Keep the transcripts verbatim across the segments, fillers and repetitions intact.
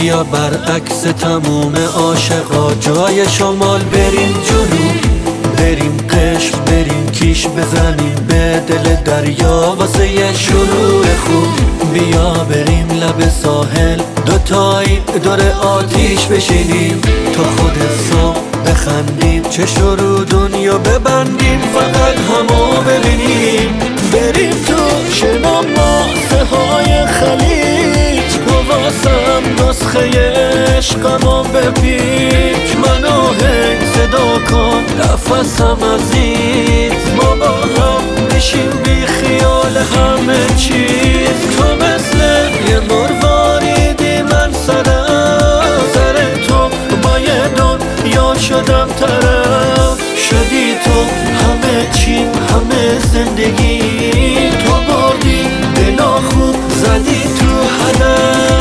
بیا برعکس تموم عاشقا جای شمال بریم جنوب، بریم قشم بریم کیش بزنیم به دل دریا واسه یه شروع خوب. بیا بریم لب ساحل دوتایی دور آتیش بشینیم تا خود صبح بخندیم، چشم رو دنیا ببندیم فقط همو ببینیم. بریم تو شنا ماسه های خلیج، تو واسم نسخه عشقمو بپیچ، منو هی صدا کن نفسم عزیز، ما با هم میشیم بی خیال همه چیز. تو مثل یه مرواریدی من سرم، سر تو با یه دنیا شدم طرف، شدی تو همه چیم همه زندگی، تو بردی بلا خوب زدی تو هدف.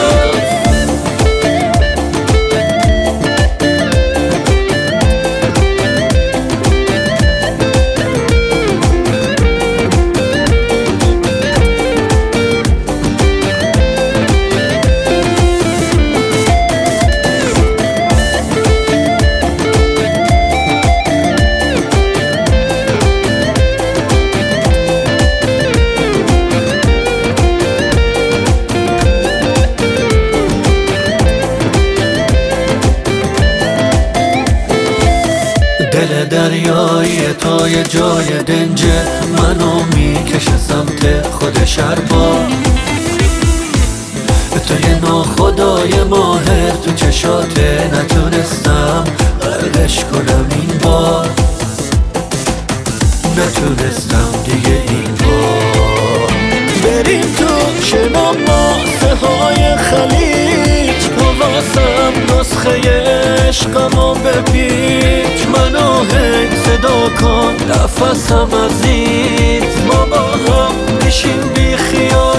دل دریایی تا یه جای دنجه منو میکشه سمت خود شربا، تو یه ناخدای ماهر تو چشاته نتونستم غرقش کنم این بار، نتونستم دیگه این بار. بریم تو شنا ماسه های خلیج، تو واسم نسخه عشقمو بپیچ، منو هی صدا کن نفسم عزیز، ما با هم میشیم بی خیال